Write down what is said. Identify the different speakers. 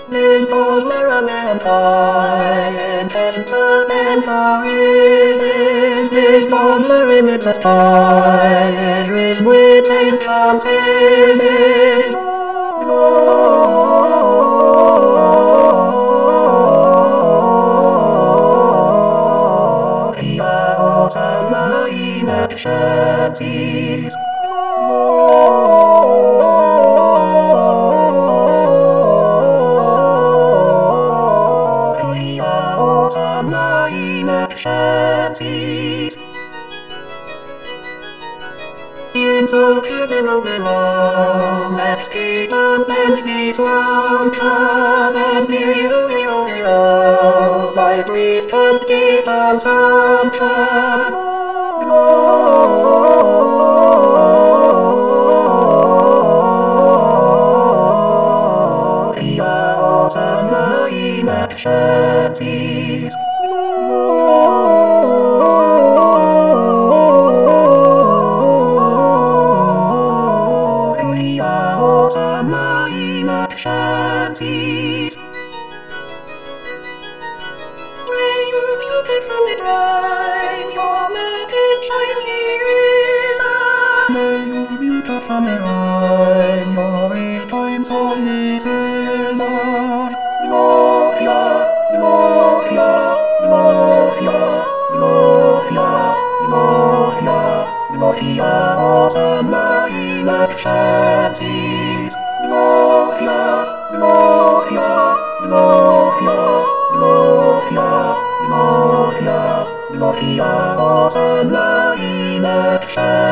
Speaker 1: Live on merriment high, and sentiments are risen. Live on merriment high, and rich with faith comes in. Chances. In so pivotal below, let's keep up and sneeze one time and near my breeze can keep on some time. Chances. Chances. When you beauty from the drive, your magic shine here. When you beauty from the drive, your times on this Gloria, Gloria, Gloria, Gloria, Gloria, Gloria, Hosanna in excelsis. Gloria, Gloria, Gloria, Gloria, Gloria, Gloria, Hosanna in excelsis.